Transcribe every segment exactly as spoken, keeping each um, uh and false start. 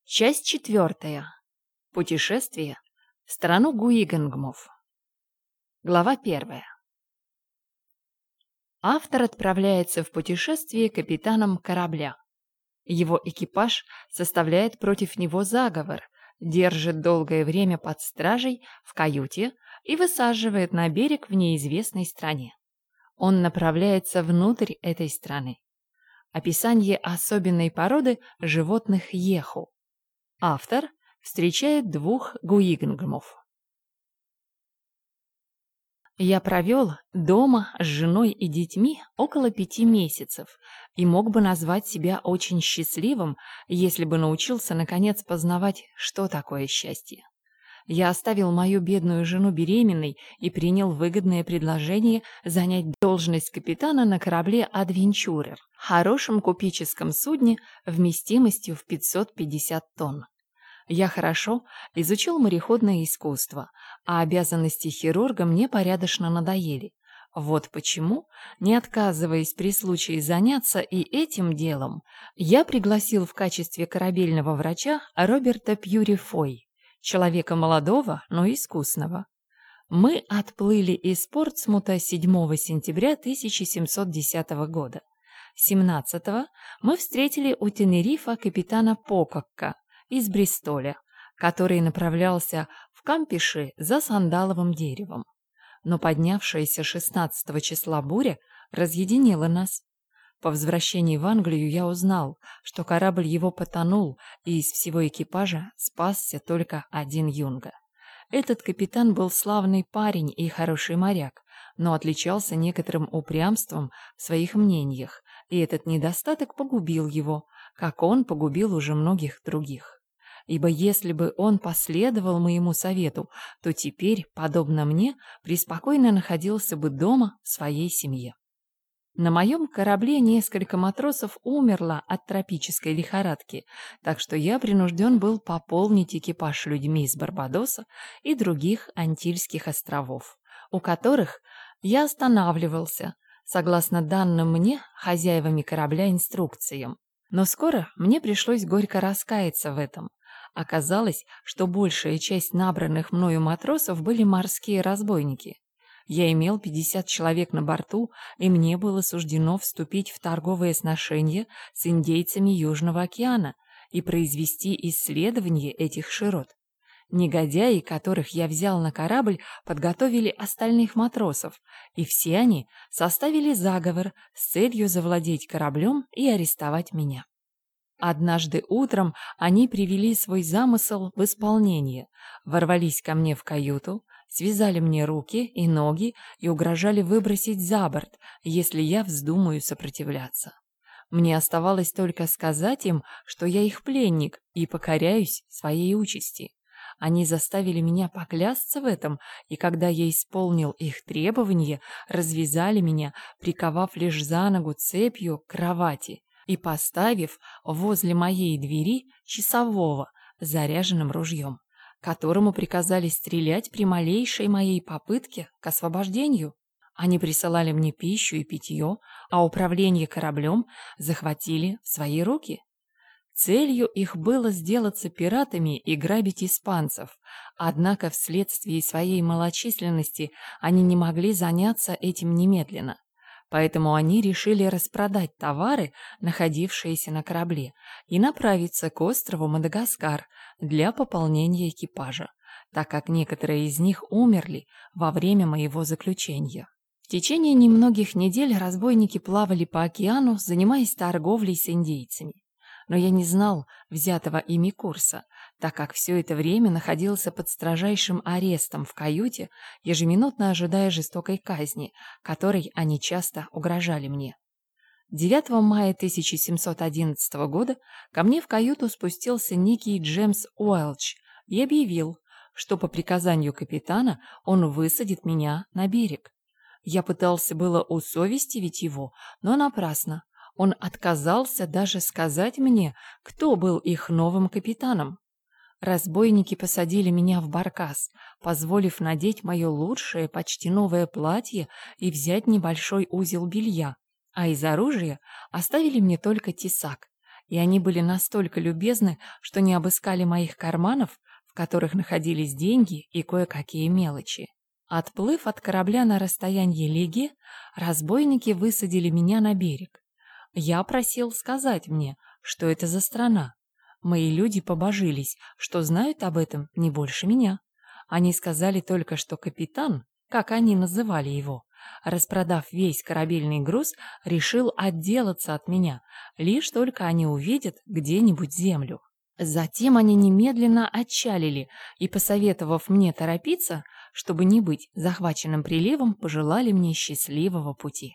Часть четвертая. Путешествие в страну Гуигангмов. Глава первая. Автор отправляется в путешествие капитаном корабля. Его экипаж составляет против него заговор, держит долгое время под стражей в каюте и высаживает на берег в неизвестной стране. Он направляется внутрь этой страны. Описание особенной породы животных Йеху. Автор встречает двух гуигангмов. Я провел дома с женой и детьми около пяти месяцев и мог бы назвать себя очень счастливым, если бы научился наконец познавать, что такое счастье. Я оставил мою бедную жену беременной и принял выгодное предложение занять должность капитана на корабле «Адвенчурер», хорошем купеческом судне вместимостью в пятьсот пятьдесят тонн. Я хорошо изучил мореходное искусство, а обязанности хирурга мне порядочно надоели. Вот почему, не отказываясь при случае заняться и этим делом, я пригласил в качестве корабельного врача Роберта Пьюрифой, человека молодого, но искусного. Мы отплыли из Портсмута седьмого сентября тысяча семьсот десятого года. семнадцатого мы встретили у Тенерифа капитана Пококка из Бристоля, который направлялся в Кампиши за сандаловым деревом. Но поднявшаяся шестнадцатого числа буря разъединила нас. По возвращении в Англию я узнал, что корабль его потонул, и из всего экипажа спасся только один юнга. Этот капитан был славный парень и хороший моряк, но отличался некоторым упрямством в своих мнениях, и этот недостаток погубил его, как он погубил уже многих других. Ибо если бы он последовал моему совету, то теперь, подобно мне, преспокойно находился бы дома в своей семье. На моем корабле несколько матросов умерло от тропической лихорадки, так что я принужден был пополнить экипаж людьми из Барбадоса и других Антильских островов, у которых я останавливался, согласно данным мне хозяевами корабля инструкциям. Но скоро мне пришлось горько раскаяться в этом. Оказалось, что большая часть набранных мною матросов были морские разбойники. Я имел пятьдесят человек на борту, и мне было суждено вступить в торговые сношения с индейцами Южного океана и произвести исследование этих широт. Негодяи, которых я взял на корабль, подготовили остальных матросов, и все они составили заговор с целью завладеть кораблем и арестовать меня. Однажды утром они привели свой замысел в исполнение, ворвались ко мне в каюту, связали мне руки и ноги и угрожали выбросить за борт, если я вздумаю сопротивляться. Мне оставалось только сказать им, что я их пленник и покоряюсь своей участи. Они заставили меня поклясться в этом, и когда я исполнил их требования, развязали меня, приковав лишь за ногу цепью к кровати и поставив возле моей двери часового с заряженным ружьем, которому приказали стрелять при малейшей моей попытке к освобождению. Они присылали мне пищу и питье, а управление кораблем захватили в свои руки. Целью их было сделаться пиратами и грабить испанцев, однако вследствие своей малочисленности они не могли заняться этим немедленно. Поэтому они решили распродать товары, находившиеся на корабле, и направиться к острову Мадагаскар для пополнения экипажа, так как некоторые из них умерли во время моего заключения. В течение немногих недель разбойники плавали по океану, занимаясь торговлей с индейцами. Но я не знал взятого ими курса, так как все это время находился под строжайшим арестом в каюте, ежеминутно ожидая жестокой казни, которой они часто угрожали мне. девятого мая тысяча семьсот одиннадцатого года ко мне в каюту спустился некий Джеймс Уэлч и объявил, что по приказанию капитана он высадит меня на берег. Я пытался было усовестивить его, но напрасно. Он отказался даже сказать мне, кто был их новым капитаном. Разбойники посадили меня в баркас, позволив надеть мое лучшее, почти новое платье и взять небольшой узел белья, а из оружия оставили мне только тесак и они были настолько любезны, что не обыскали моих карманов, в которых находились деньги и кое-какие мелочи. Отплыв от корабля на расстояние лиги, разбойники высадили меня на берег. Я просил сказать мне, что это за страна. Мои люди побожились, что знают об этом не больше меня. Они сказали только, что капитан, как они называли его, распродав весь корабельный груз, решил отделаться от меня, лишь только они увидят где-нибудь землю. Затем они немедленно отчалили и, посоветовав мне торопиться, чтобы не быть захваченным приливом, пожелали мне счастливого пути.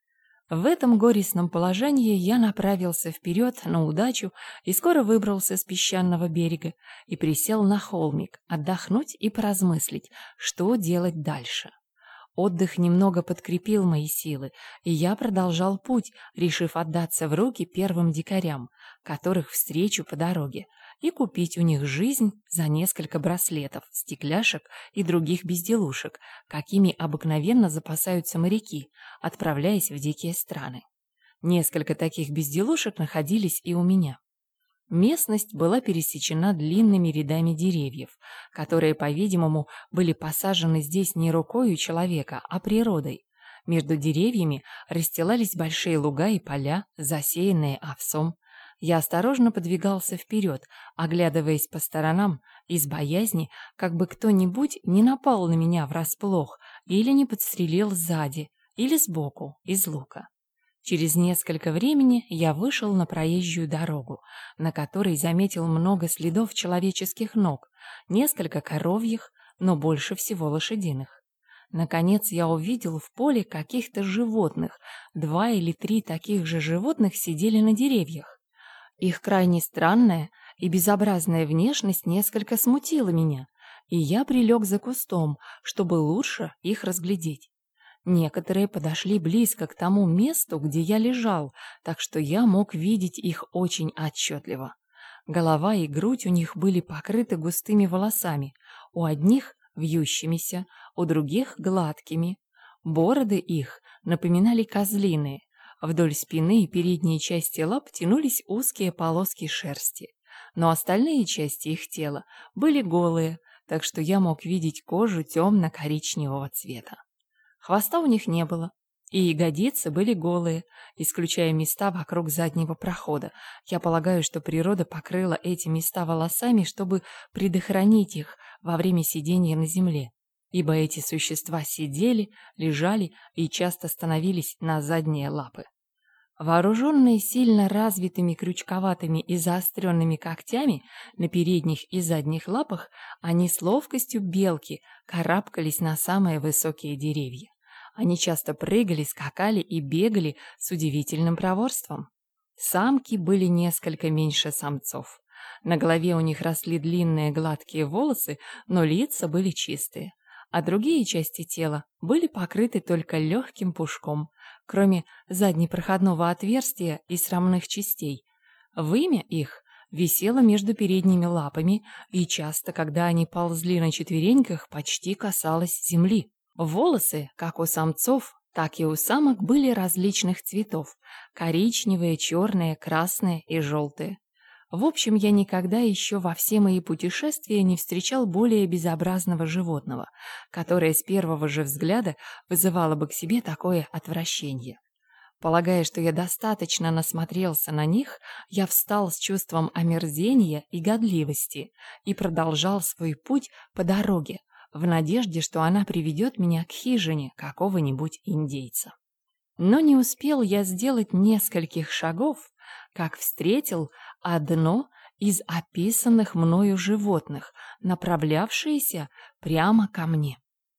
В этом горестном положении я направился вперед на удачу и скоро выбрался с песчаного берега и присел на холмик отдохнуть и поразмыслить, что делать дальше. Отдых немного подкрепил мои силы, и я продолжал путь, решив отдаться в руки первым дикарям, которых встречу по дороге, и купить у них жизнь за несколько браслетов, стекляшек и других безделушек, какими обыкновенно запасаются моряки, отправляясь в дикие страны. Несколько таких безделушек находились и у меня. Местность была пересечена длинными рядами деревьев, которые, по-видимому, были посажены здесь не рукою человека, а природой. Между деревьями расстилались большие луга и поля, засеянные овсом. Я осторожно подвигался вперед, оглядываясь по сторонам, из боязни, как бы кто-нибудь не напал на меня врасплох или не подстрелил сзади или сбоку из лука. Через несколько времени я вышел на проезжую дорогу, на которой заметил много следов человеческих ног, несколько коровьих, но больше всего лошадиных. Наконец я увидел в поле каких-то животных. Два или три таких же животных сидели на деревьях. Их крайне странная и безобразная внешность несколько смутила меня, и я прилег за кустом, чтобы лучше их разглядеть. Некоторые подошли близко к тому месту, где я лежал, так что я мог видеть их очень отчетливо. Голова и грудь у них были покрыты густыми волосами, у одних вьющимися, у других гладкими. Бороды их напоминали козлиные. Вдоль спины и передней части лап тянулись узкие полоски шерсти, но остальные части их тела были голые, так что я мог видеть кожу темно-коричневого цвета. Хвоста у них не было, и ягодицы были голые, исключая места вокруг заднего прохода. Я полагаю, что природа покрыла эти места волосами, чтобы предохранить их во время сидения на земле, ибо эти существа сидели, лежали и часто становились на задние лапы. Вооруженные сильно развитыми крючковатыми и заостренными когтями на передних и задних лапах, они с ловкостью белки карабкались на самые высокие деревья. Они часто прыгали, скакали и бегали с удивительным проворством. Самки были несколько меньше самцов. На голове у них росли длинные гладкие волосы, но лица были чистые, а другие части тела были покрыты только легким пушком, кроме заднепроходного отверстия и срамных частей. Вымя их висело между передними лапами, и часто, когда они ползли на четвереньках, почти касалось земли. Волосы, как у самцов, так и у самок, были различных цветов – коричневые, черные, красные и желтые. В общем, я никогда еще во все мои путешествия не встречал более безобразного животного, которое с первого же взгляда вызывало бы к себе такое отвращение. Полагая, что я достаточно насмотрелся на них, я встал с чувством омерзения и годливости и продолжал свой путь по дороге, в надежде, что она приведет меня к хижине какого-нибудь индейца. Но не успел я сделать нескольких шагов, как встретил одно из описанных мною животных, направлявшееся прямо ко мне.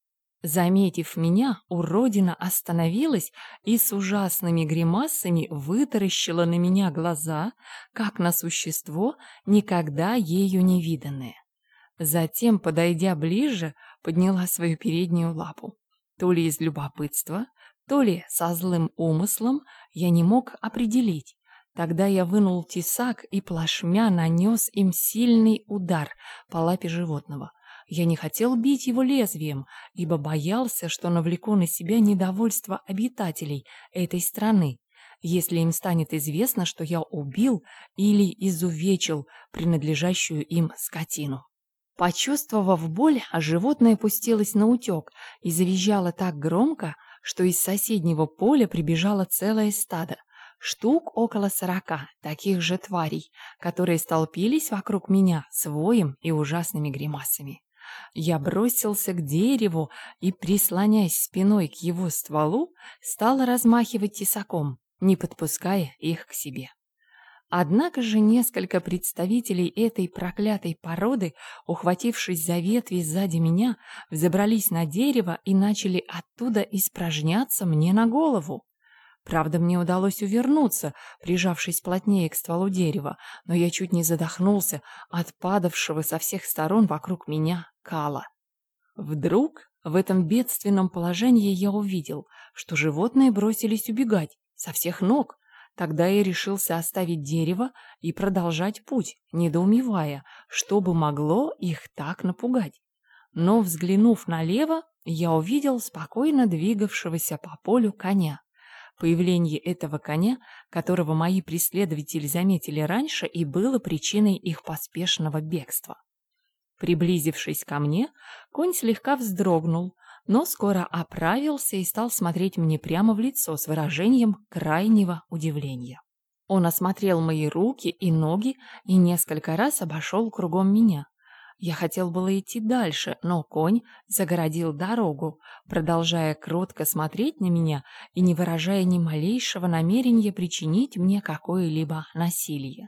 Заметив меня, уродина остановилась и с ужасными гримасами вытаращила на меня глаза, как на существо, никогда ею не виданное. Затем, подойдя ближе, подняла свою переднюю лапу. То ли из любопытства, то ли со злым умыслом, я не мог определить. Тогда я вынул тесак и плашмя нанес им сильный удар по лапе животного. Я не хотел бить его лезвием, ибо боялся, что навлеку на себя недовольство обитателей этой страны. если им станет известно, что я убил или изувечил принадлежащую им скотину. Почувствовав боль, животное пустилось наутек и завизжало так громко, что из соседнего поля прибежало целое стадо, штук около сорока таких же тварей, которые столпились вокруг меня с воем и ужасными гримасами. Я бросился к дереву и, прислоняясь спиной к его стволу, стал размахивать тесаком, не подпуская их к себе. Однако же несколько представителей этой проклятой породы, ухватившись за ветви сзади меня, взобрались на дерево и начали оттуда испражняться мне на голову. Правда, мне удалось увернуться, прижавшись плотнее к стволу дерева, но я чуть не задохнулся от падавшего со всех сторон вокруг меня кала. Вдруг в этом бедственном положении я увидел, что животные бросились убегать со всех ног. Тогда я решился оставить дерево и продолжать путь, недоумевая, что бы могло их так напугать. Но, взглянув налево, я увидел спокойно двигавшегося по полю коня. Появление этого коня, которого мои преследователи заметили раньше, и было причиной их поспешного бегства. Приблизившись ко мне, конь слегка вздрогнул, но скоро оправился и стал смотреть мне прямо в лицо с выражением крайнего удивления. Он осмотрел мои руки и ноги и несколько раз обошел кругом меня. Я хотел было идти дальше, но конь загородил дорогу, продолжая кротко смотреть на меня и не выражая ни малейшего намерения причинить мне какое-либо насилие.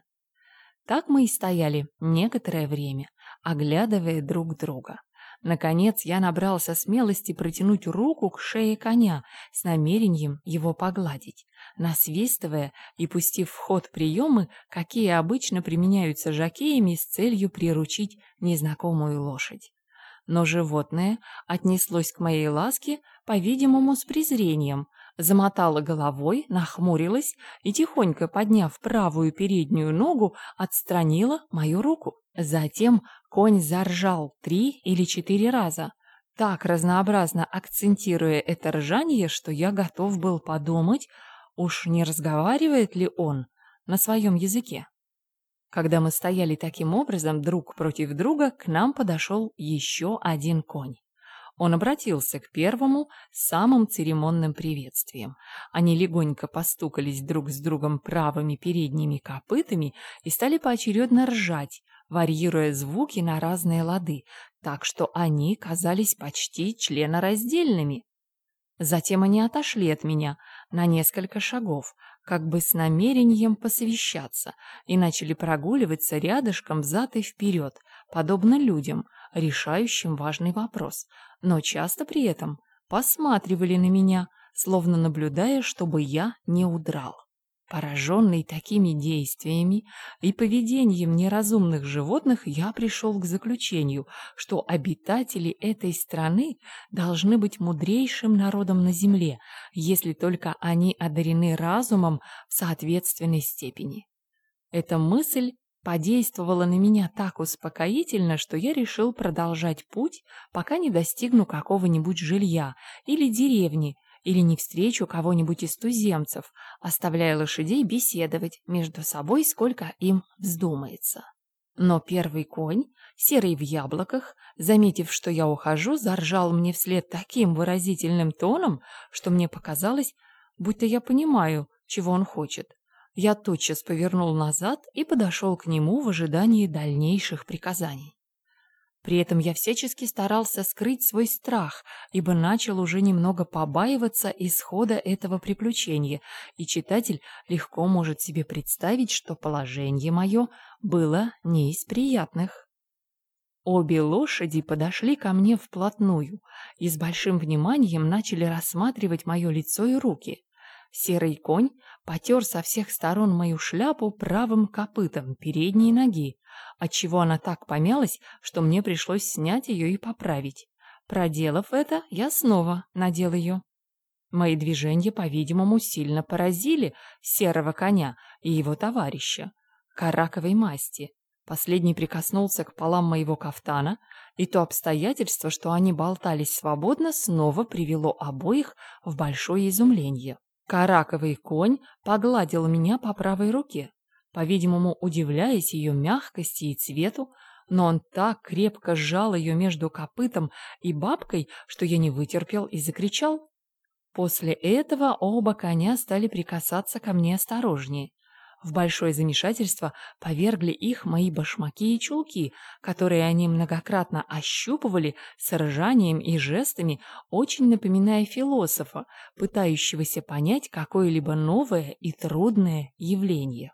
Так мы и стояли некоторое время, оглядывая друг друга. Наконец я набрался смелости протянуть руку к шее коня с намерением его погладить, насвистывая и пустив в ход приемы, какие обычно применяются жокеями с целью приручить незнакомую лошадь. Но животное отнеслось к моей ласке, по-видимому, с презрением, замотало головой, нахмурилось и, тихонько подняв правую переднюю ногу, отстранило мою руку. Затем конь заржал три или четыре раза, так разнообразно акцентируя это ржание, что я готов был подумать, уж не разговаривает ли он на своем языке. Когда мы стояли таким образом друг против друга, к нам подошел еще один конь. Он обратился к первому с самым церемонным приветствием. Они легонько постукались друг с другом правыми передними копытами и стали поочередно ржать, варьируя звуки на разные лады, так что они казались почти членораздельными. Затем они отошли от меня на несколько шагов, как бы с намерением посовещаться, и начали прогуливаться рядышком взад и вперед, подобно людям, решающим важный вопрос, но часто при этом посматривали на меня, словно наблюдая, чтобы я не удрал. Пораженный такими действиями и поведением неразумных животных, я пришел к заключению, что обитатели этой страны должны быть мудрейшим народом на земле, если только они одарены разумом в соответственной степени. Эта мысль подействовала на меня так успокоительно, что я решил продолжать путь, пока не достигну какого-нибудь жилья или деревни, или не встречу кого-нибудь из туземцев, оставляя лошадей беседовать между собой, сколько им вздумается. Но первый конь, серый в яблоках, заметив, что я ухожу, заржал мне вслед таким выразительным тоном, что мне показалось, будто я понимаю, чего он хочет. Я тотчас повернул назад и подошел к нему в ожидании дальнейших приказаний. При этом я всячески старался скрыть свой страх, ибо начал уже немного побаиваться исхода этого приключения, и читатель легко может себе представить, что положение мое было не из приятных. Обе лошади подошли ко мне вплотную и с большим вниманием начали рассматривать мое лицо и руки. Серый конь потер со всех сторон мою шляпу правым копытом передней ноги, отчего она так помялась, что мне пришлось снять ее и поправить. Проделав это, я снова надел ее. Мои движения, по-видимому, сильно поразили серого коня и его товарища, караковой масти. Последний прикоснулся к полам моего кафтана, и то обстоятельство, что они болтались свободно, снова привело обоих в большое изумление. Караковый конь погладил меня по правой руке, по-видимому, удивляясь ее мягкости и цвету, но он так крепко сжал ее между копытом и бабкой, что я не вытерпел и закричал. После этого оба коня стали прикасаться ко мне осторожнее. В большое замешательство повергли их мои башмаки и чулки, которые они многократно ощупывали с ржанием и жестами, очень напоминая философа, пытающегося понять какое-либо новое и трудное явление.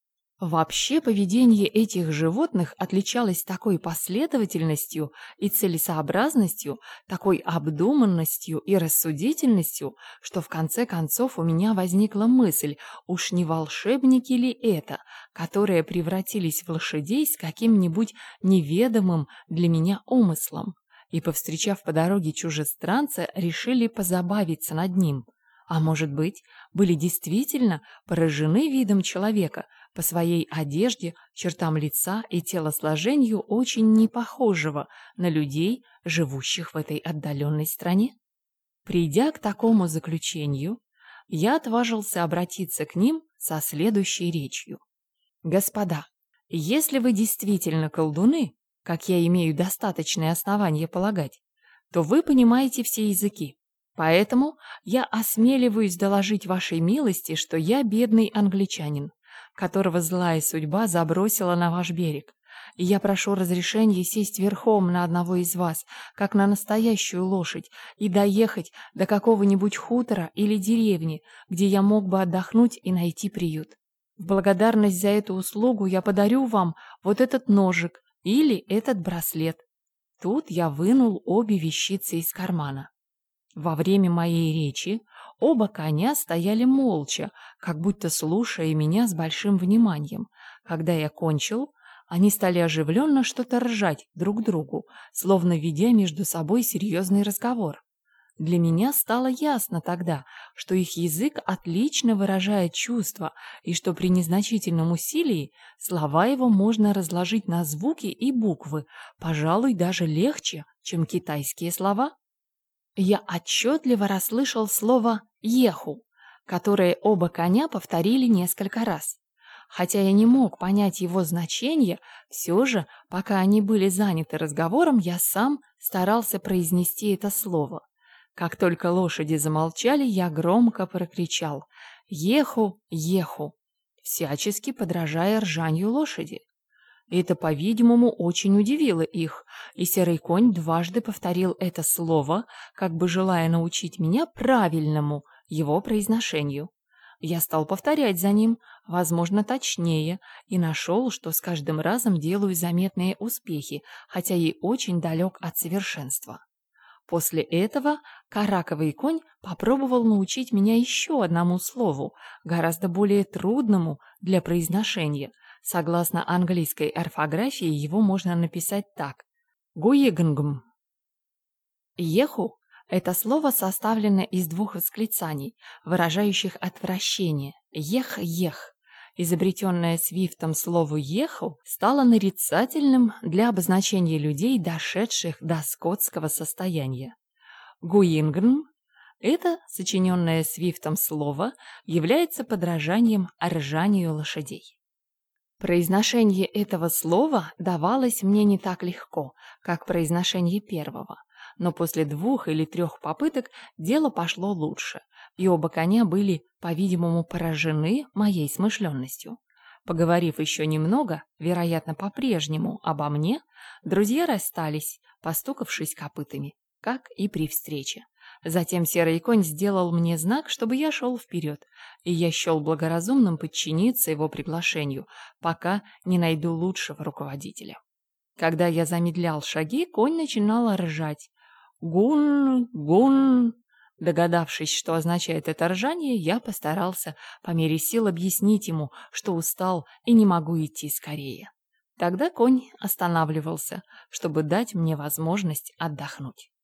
Вообще поведение этих животных отличалось такой последовательностью и целесообразностью, такой обдуманностью и рассудительностью, что в конце концов у меня возникла мысль, уж не волшебники ли это, которые превратились в лошадей с каким-нибудь неведомым для меня умыслом, и, повстречав по дороге чужестранца, решили позабавиться над ним. А может быть, были действительно поражены видом человека, по своей одежде, чертам лица и телосложению очень не похожего на людей, живущих в этой отдаленной стране? Придя к такому заключению, я отважился обратиться к ним со следующей речью. «Господа, если вы действительно колдуны, как я имею достаточные основания полагать, то вы понимаете все языки. Поэтому я осмеливаюсь доложить вашей милости, что я бедный англичанин, которого злая судьба забросила на ваш берег, и я прошу разрешения сесть верхом на одного из вас, как на настоящую лошадь, и доехать до какого-нибудь хутора или деревни, где я мог бы отдохнуть и найти приют. В благодарность за эту услугу я подарю вам вот этот ножик или этот браслет». Тут я вынул обе вещицы из кармана. Во время моей речи оба коня стояли молча, как будто слушая меня с большим вниманием. Когда я кончил, они стали оживленно что-то ржать друг другу, словно ведя между собой серьезный разговор. Для меня стало ясно тогда, что их язык отлично выражает чувства, и что при незначительном усилии слова его можно разложить на звуки и буквы, пожалуй, даже легче, чем китайские слова. Я отчетливо расслышал слово «еху», которое оба коня повторили несколько раз. Хотя я не мог понять его значение, все же, пока они были заняты разговором, я сам старался произнести это слово. Как только лошади замолчали, я громко прокричал «Еху, еху», всячески подражая ржанью лошади. Это, по-видимому, очень удивило их, и серый конь дважды повторил это слово, как бы желая научить меня правильному его произношению. Я стал повторять за ним, возможно, точнее, и нашел, что с каждым разом делаю заметные успехи, хотя и очень далек от совершенства. После этого караковый конь попробовал научить меня еще одному слову, гораздо более трудному для произношения. Согласно английской орфографии, его можно написать так: «гуегнгм». «Еху» — это слово составлено из двух восклицаний, выражающих отвращение «ех-ех». Изобретенное Свифтом слово «еху» стало нарицательным для обозначения людей, дошедших до скотского состояния. «Гуингн» — это сочиненное Свифтом слово, является подражанием ржанию лошадей. Произношение этого слова давалось мне не так легко, как произношение первого, но после двух или трех попыток дело пошло лучше, и оба коня были, по-видимому, поражены моей смышленностью. Поговорив еще немного, вероятно, по-прежнему обо мне, друзья расстались, постукавшись копытами, как и при встрече. Затем серый конь сделал мне знак, чтобы я шел вперед, и я счел благоразумным подчиниться его приглашению, пока не найду лучшего руководителя. Когда я замедлял шаги, конь начинал ржать. «Гун! Гун!» Догадавшись, что означает это ржание, я постарался по мере сил объяснить ему, что устал и не могу идти скорее. Тогда конь останавливался, чтобы дать мне возможность отдохнуть.